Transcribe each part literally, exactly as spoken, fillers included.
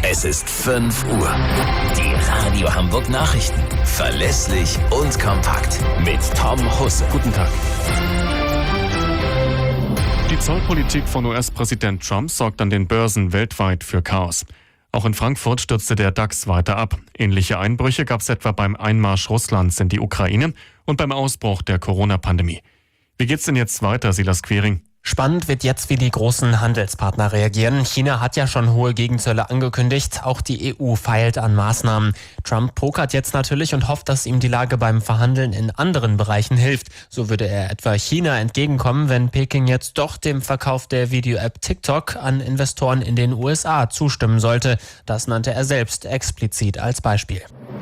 Es ist fünf Uhr. Die Radio Hamburg Nachrichten. Verlässlich und kompakt. Mit Tom Husse. Guten Tag. Die Zollpolitik von U S-Präsident Trump sorgt an den Börsen weltweit für Chaos. Auch in Frankfurt stürzte der DAX weiter ab. Ähnliche Einbrüche gab es etwa beim Einmarsch Russlands in die Ukraine und beim Ausbruch der Corona-Pandemie. Wie geht's denn jetzt weiter, Silas Quering? Spannend wird jetzt, wie die großen Handelspartner reagieren. China hat ja schon hohe Gegenzölle angekündigt. Auch die E U feilt an Maßnahmen. Trump pokert jetzt natürlich und hofft, dass ihm die Lage beim Verhandeln in anderen Bereichen hilft. So würde er etwa China entgegenkommen, wenn Peking jetzt doch dem Verkauf der Video-App TikTok an Investoren in den U S A zustimmen sollte. Das nannte er selbst explizit als Beispiel.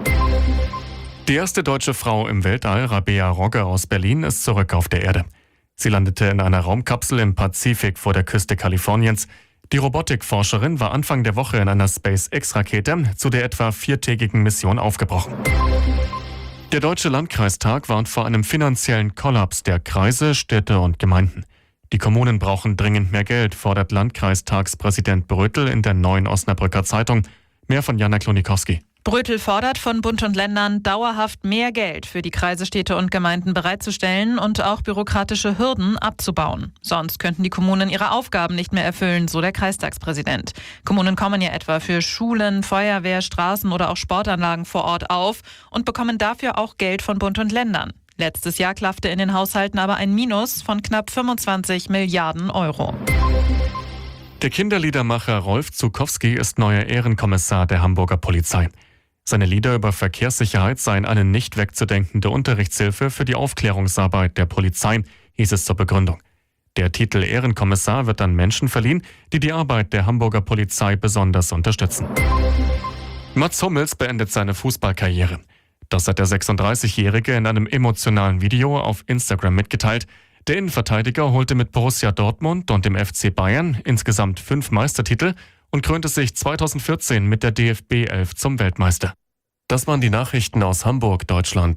Die erste deutsche Frau im Weltall, Rabea Rogge aus Berlin, ist zurück auf der Erde. Sie landete in einer Raumkapsel im Pazifik vor der Küste Kaliforniens. Die Robotikforscherin war Anfang der Woche in einer SpaceX-Rakete zu der etwa viertägigen Mission aufgebrochen. Der Deutsche Landkreistag warnt vor einem finanziellen Kollaps der Kreise, Städte und Gemeinden. Die Kommunen brauchen dringend mehr Geld, fordert Landkreistagspräsident Brötel in der Neuen Osnabrücker Zeitung. Mehr von Jana Klonikowski. Brötel fordert von Bund und Ländern, dauerhaft mehr Geld für die Kreise, Städte und Gemeinden bereitzustellen und auch bürokratische Hürden abzubauen. Sonst könnten die Kommunen ihre Aufgaben nicht mehr erfüllen, so der Kreistagspräsident. Kommunen kommen ja etwa für Schulen, Feuerwehr, Straßen oder auch Sportanlagen vor Ort auf und bekommen dafür auch Geld von Bund und Ländern. Letztes Jahr klaffte in den Haushalten aber ein Minus von knapp fünfundzwanzig Milliarden Euro. Der Kinderliedermacher Rolf Zukowski ist neuer Ehrenkommissar der Hamburger Polizei. Seine Lieder über Verkehrssicherheit seien eine nicht wegzudenkende Unterrichtshilfe für die Aufklärungsarbeit der Polizei, hieß es zur Begründung. Der Titel Ehrenkommissar wird an Menschen verliehen, die die Arbeit der Hamburger Polizei besonders unterstützen. Mats Hummels beendet seine Fußballkarriere. Das hat der sechsunddreißigjährige in einem emotionalen Video auf Instagram mitgeteilt. Der Innenverteidiger holte mit Borussia Dortmund und dem F C Bayern insgesamt fünf Meistertitel und krönte sich zweitausendvierzehn mit der D F B elf zum Weltmeister. Das waren die Nachrichten aus Hamburg, Deutschland.